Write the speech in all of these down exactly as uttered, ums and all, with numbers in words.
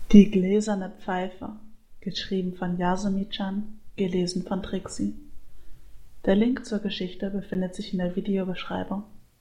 Die gläserne Pfeife, geschrieben von Yasumi-chan, gelesen von Trixie. Der Link zur Geschichte befindet sich in der Videobeschreibung.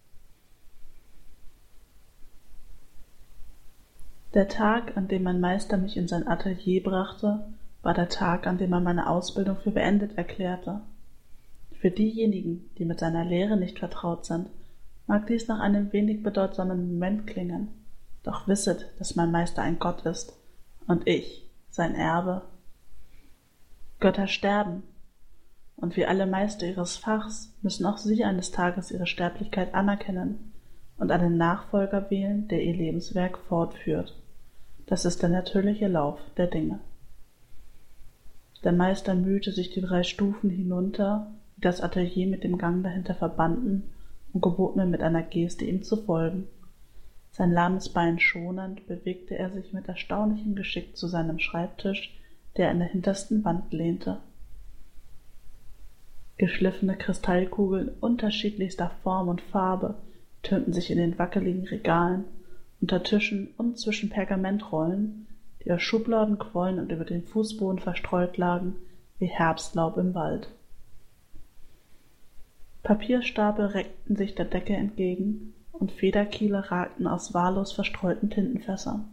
Der Tag, an dem mein Meister mich in sein Atelier brachte, war der Tag, an dem er meine Ausbildung für beendet erklärte. Für diejenigen, die mit seiner Lehre nicht vertraut sind, mag dies nach einem wenig bedeutsamen Moment klingen, doch wisset, dass mein Meister ein Gott ist und ich sein Erbe. Götter sterben, und wie alle Meister ihres Fachs müssen auch sie eines Tages ihre Sterblichkeit anerkennen und einen Nachfolger wählen, der ihr Lebenswerk fortführt. Das ist der natürliche Lauf der Dinge. Der Meister mühte sich die drei Stufen hinunter, die das Atelier mit dem Gang dahinter verbanden, und gebot mir mit einer Geste, ihm zu folgen. Sein lahmes Bein schonend, bewegte er sich mit erstaunlichem Geschick zu seinem Schreibtisch, der an der hintersten Wand lehnte. Geschliffene Kristallkugeln unterschiedlichster Form und Farbe türmten sich in den wackeligen Regalen, unter Tischen und zwischen Pergamentrollen, die aus Schubladen quollen und über den Fußboden verstreut lagen, wie Herbstlaub im Wald. Papierstapel reckten sich der Decke entgegen, und Federkiele ragten aus wahllos verstreuten Tintenfässern.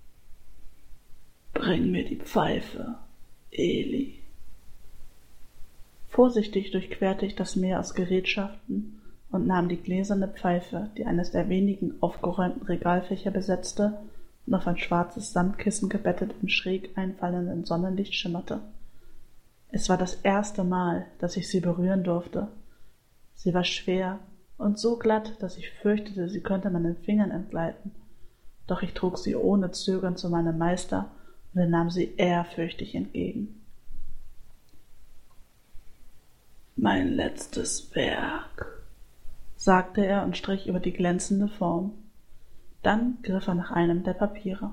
»Bring mir die Pfeife, Eli.« Vorsichtig durchquerte ich das Meer aus Gerätschaften und nahm die gläserne Pfeife, die eines der wenigen aufgeräumten Regalfächer besetzte und auf ein schwarzes Samtkissen gebettet im schräg einfallenden Sonnenlicht schimmerte. Es war das erste Mal, dass ich sie berühren durfte. Sie war schwer und so glatt, dass ich fürchtete, sie könnte meinen Fingern entgleiten. Doch ich trug sie ohne Zögern zu meinem Meister und er nahm sie ehrfürchtig entgegen. »Mein letztes Werk«, sagte er und strich über die glänzende Form. Dann griff er nach einem der Papiere.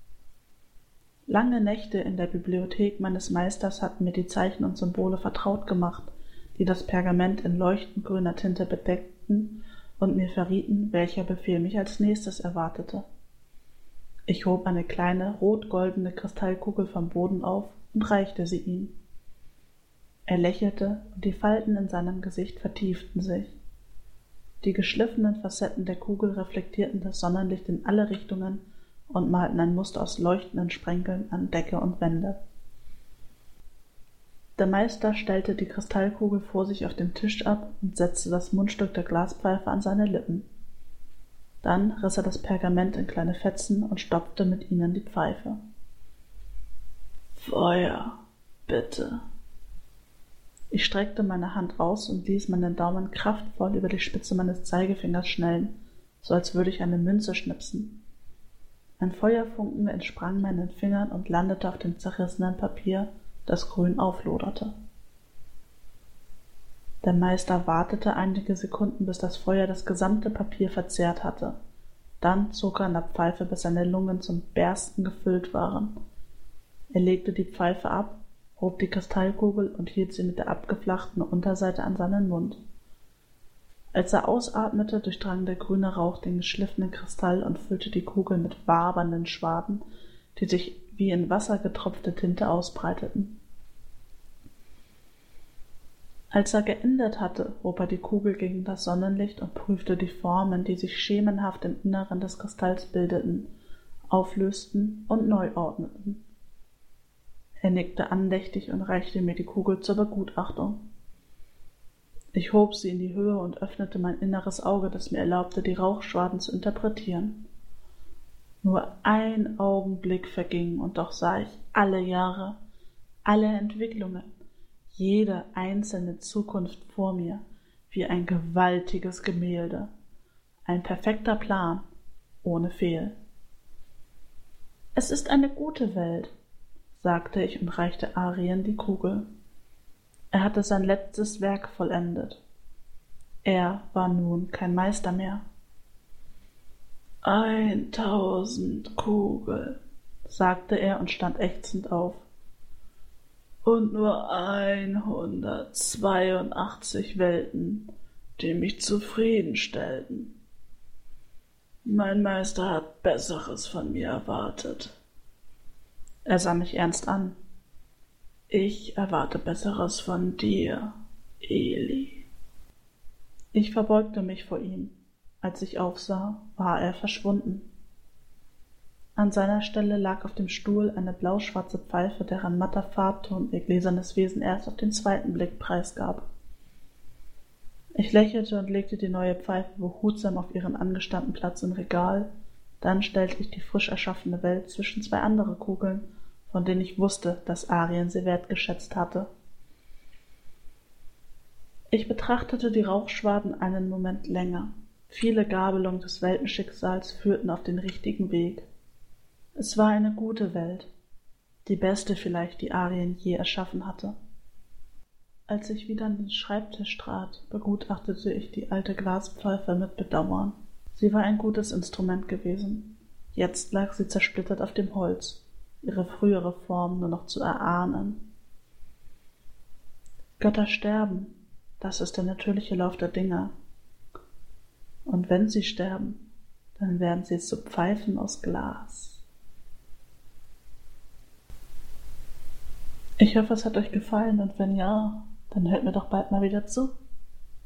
Lange Nächte in der Bibliothek meines Meisters hatten mir die Zeichen und Symbole vertraut gemacht, die das Pergament in leuchtend grüner Tinte bedeckten und mir verrieten, welcher Befehl mich als nächstes erwartete. Ich hob eine kleine, rot-goldene Kristallkugel vom Boden auf und reichte sie ihm. Er lächelte, und die Falten in seinem Gesicht vertieften sich. Die geschliffenen Facetten der Kugel reflektierten das Sonnenlicht in alle Richtungen und malten ein Muster aus leuchtenden Sprenkeln an Decke und Wände. Der Meister stellte die Kristallkugel vor sich auf dem Tisch ab und setzte das Mundstück der Glaspfeife an seine Lippen. Dann riss er das Pergament in kleine Fetzen und stopfte mit ihnen die Pfeife. »Feuer, bitte!« Ich streckte meine Hand aus und ließ meinen Daumen kraftvoll über die Spitze meines Zeigefingers schnellen, so als würde ich eine Münze schnipsen. Ein Feuerfunken entsprang meinen Fingern und landete auf dem zerrissenen Papier, das grün aufloderte. Der Meister wartete einige Sekunden, bis das Feuer das gesamte Papier verzehrt hatte. Dann zog er an der Pfeife, bis seine Lungen zum Bersten gefüllt waren. Er legte die Pfeife ab, hob die Kristallkugel und hielt sie mit der abgeflachten Unterseite an seinen Mund. Als er ausatmete, durchdrang der grüne Rauch den geschliffenen Kristall und füllte die Kugel mit wabernden Schwaden, die sich wie in Wasser getropfte Tinte ausbreiteten. Als er geendet hatte, hob er die Kugel gegen das Sonnenlicht und prüfte die Formen, die sich schemenhaft im Inneren des Kristalls bildeten, auflösten und neu ordneten. Er nickte andächtig und reichte mir die Kugel zur Begutachtung. Ich hob sie in die Höhe und öffnete mein inneres Auge, das mir erlaubte, die Rauchschwaden zu interpretieren. Nur ein Augenblick verging, und doch sah ich alle Jahre, alle Entwicklungen, jede einzelne Zukunft vor mir, wie ein gewaltiges Gemälde, ein perfekter Plan, ohne Fehl. »Es ist eine gute Welt«, sagte ich und reichte Arien die Kugel. Er hatte sein letztes Werk vollendet. Er war nun kein Meister mehr. »Eintausend Kugeln«, sagte er und stand ächzend auf. »Und nur hundertzweiundachtzig Welten, die mich zufriedenstellten. Mein Meister hat Besseres von mir erwartet.« Er sah mich ernst an. »Ich erwarte Besseres von dir, Eli.« Ich verbeugte mich vor ihm. Als ich aufsah, war er verschwunden. An seiner Stelle lag auf dem Stuhl eine blau-schwarze Pfeife, deren matter Farbton ihr gläsernes Wesen erst auf den zweiten Blick preisgab. Ich lächelte und legte die neue Pfeife behutsam auf ihren angestammten Platz im Regal. Dann stellte ich die frisch erschaffene Welt zwischen zwei andere Kugeln, von denen ich wusste, dass Arien sie wertgeschätzt hatte. Ich betrachtete die Rauchschwaden einen Moment länger. Viele Gabelungen des Weltenschicksals führten auf den richtigen Weg. Es war eine gute Welt, die beste vielleicht, die Arien je erschaffen hatte. Als ich wieder an den Schreibtisch trat, begutachtete ich die alte Glaspfeife mit Bedauern. Sie war ein gutes Instrument gewesen. Jetzt lag sie zersplittert auf dem Holz, ihre frühere Form nur noch zu erahnen. Götter sterben, das ist der natürliche Lauf der Dinge. Und wenn sie sterben, dann werden sie zu Pfeifen aus Glas. Ich hoffe, es hat euch gefallen und wenn ja, dann hört mir doch bald mal wieder zu.